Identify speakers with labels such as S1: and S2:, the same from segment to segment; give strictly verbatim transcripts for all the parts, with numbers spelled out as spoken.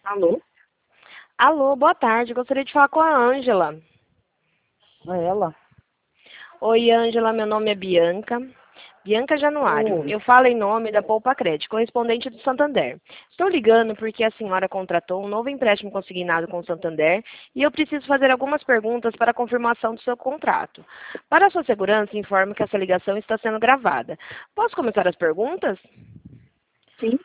S1: Alô?
S2: Alô, boa tarde. Gostaria de falar com a Ângela.
S1: É ela?
S2: Oi, Ângela. Meu nome é Bianca. Bianca Januário.
S1: Oi.
S2: Eu falo em nome da Poupa Crédito, correspondente do Santander. Estou ligando porque a senhora contratou um novo empréstimo consignado com o Santander e eu preciso fazer algumas perguntas para a confirmação do seu contrato. Para a sua segurança, informo que essa ligação está sendo gravada. Posso começar as perguntas?
S1: Sim.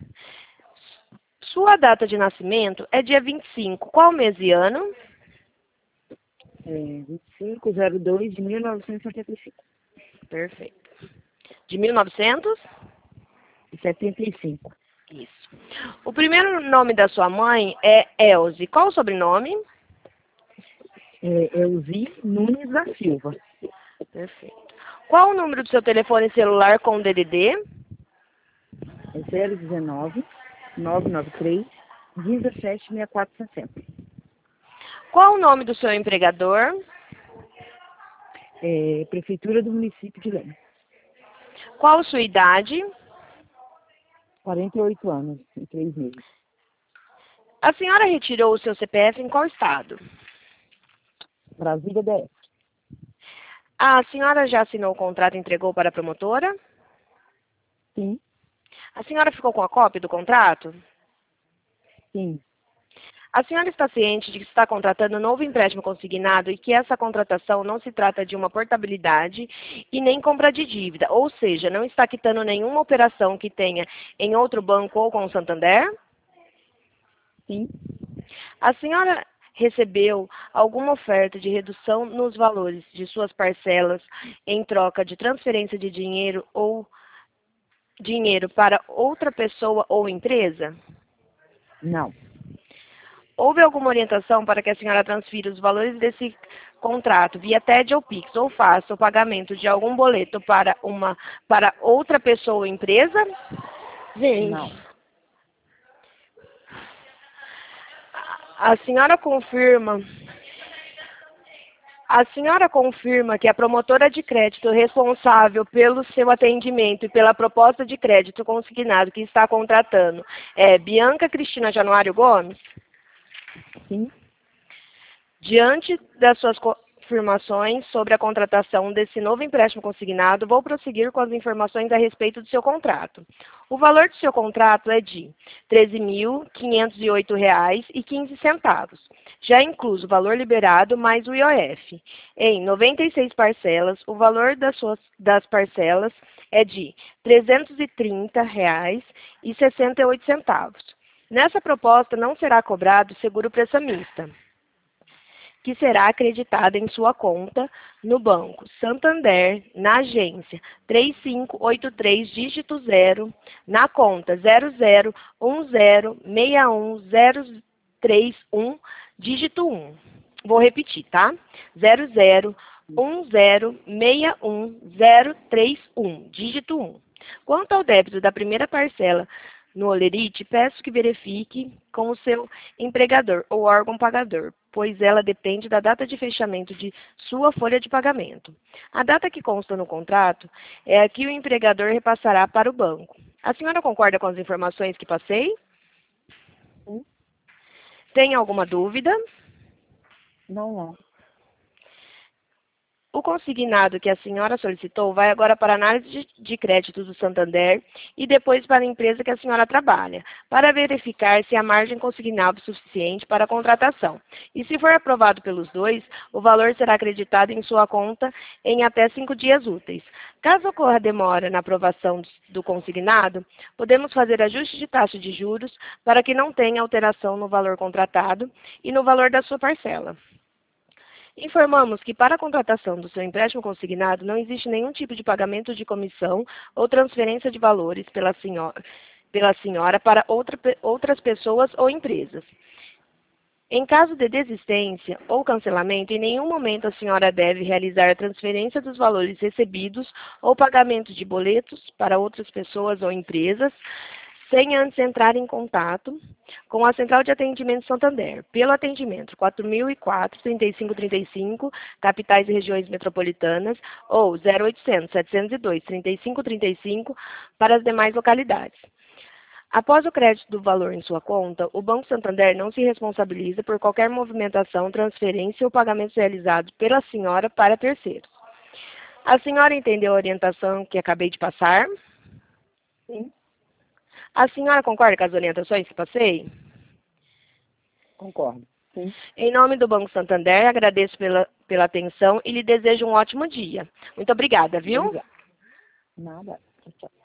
S2: Sua data de nascimento é dia vinte e cinco. Qual mês e ano?
S1: É vinte e cinco zero dois de mil novecentos e setenta e cinco.
S2: Perfeito. De mil e novecentos?
S1: E setenta e cinco.
S2: Isso. O primeiro nome da sua mãe é Elze. Qual o sobrenome?
S1: É Elzi Nunes da Silva.
S2: Perfeito. Qual o número do seu telefone celular com D D D?
S1: É zero dezenove, nove nove três, dezessete sessenta e quatro sessenta.
S2: Qual o nome do seu empregador?
S1: É Prefeitura do município de Lema.
S2: Qual sua idade?
S1: quarenta e oito anos e três meses.
S2: A senhora retirou o seu C P F em qual estado?
S1: Brasília D F.
S2: A senhora já assinou o contrato e entregou para a promotora?
S1: Sim,
S2: A senhora ficou com a cópia do contrato?
S1: sim.
S2: A senhora está ciente de que está contratando um novo empréstimo consignado e que essa contratação não se trata de uma portabilidade e nem compra de dívida, ou seja, não está quitando nenhuma operação que tenha em outro banco ou com o Santander?
S1: Sim.
S2: A senhora recebeu alguma oferta de redução nos valores de suas parcelas em troca de transferência de dinheiro ou dinheiro para outra pessoa ou empresa?
S1: Não.
S2: Houve alguma orientação para que a senhora transfira os valores desse contrato via T E D ou Pix ou faça o pagamento de algum boleto para uma para outra pessoa ou empresa?
S1: Não.
S2: Gente, a senhora confirma A senhora confirma que a promotora de crédito responsável pelo seu atendimento e pela proposta de crédito consignado que está contratando é Bianca Cristina Januário Gomes?
S1: Sim.
S2: Diante das suas confirmações sobre a contratação desse novo empréstimo consignado, vou prosseguir com as informações a respeito do seu contrato. O valor do seu contrato é de treze mil quinhentos e oito reais e quinze centavos, já incluso o valor liberado mais o I O F. Em noventa e seis parcelas, o valor das, suas, das parcelas é de trezentos e trinta reais e sessenta e oito centavos. Nessa proposta não será cobrado seguro prestamista, que será acreditada em sua conta no Banco Santander, na agência três cinco oito três, dígito zero, na conta zero zero um zero seis um zero três um, dígito um. Vou repetir, tá? zero zero um zero seis um zero três um, dígito um. Quanto ao débito da primeira parcela no Olerite, peço que verifique com o seu empregador ou órgão pagador, pois ela depende da data de fechamento de sua folha de pagamento. A data que consta no contrato é a que o empregador repassará para o banco. A senhora concorda com as informações que passei?
S1: Sim.
S2: Tem alguma dúvida?
S1: Não, não.
S2: O consignado que a senhora solicitou vai agora para a análise de, de crédito do Santander e depois para a empresa que a senhora trabalha, para verificar se há margem consignável suficiente para a contratação. E se for aprovado pelos dois, o valor será acreditado em sua conta em até cinco dias úteis. Caso ocorra demora na aprovação do consignado, podemos fazer ajuste de taxa de juros para que não tenha alteração no valor contratado e no valor da sua parcela. Informamos que para a contratação do seu empréstimo consignado não existe nenhum tipo de pagamento de comissão ou transferência de valores pela senhora, pela senhora para outra, outras pessoas ou empresas. Em caso de desistência ou cancelamento, em nenhum momento a senhora deve realizar a transferência dos valores recebidos ou pagamento de boletos para outras pessoas ou empresas, sem antes entrar em contato com a Central de Atendimento Santander, pelo atendimento quatro mil e quatro, trinta e cinco trinta e cinco, capitais e regiões metropolitanas, ou zero oitocentos, setecentos e dois, trinta e cinco trinta e cinco, para as demais localidades. Após o crédito do valor em sua conta, o Banco Santander não se responsabiliza por qualquer movimentação, transferência ou pagamentos realizados pela senhora para terceiros. A senhora entendeu a orientação que acabei de passar?
S1: Sim,
S2: A senhora concorda com as orientações que passei?
S1: concordo. Sim.
S2: Em nome do Banco Santander, agradeço pela, pela atenção e lhe desejo um ótimo dia. Muito obrigada, viu?
S1: Obrigada. Nada. Tchau, tchau.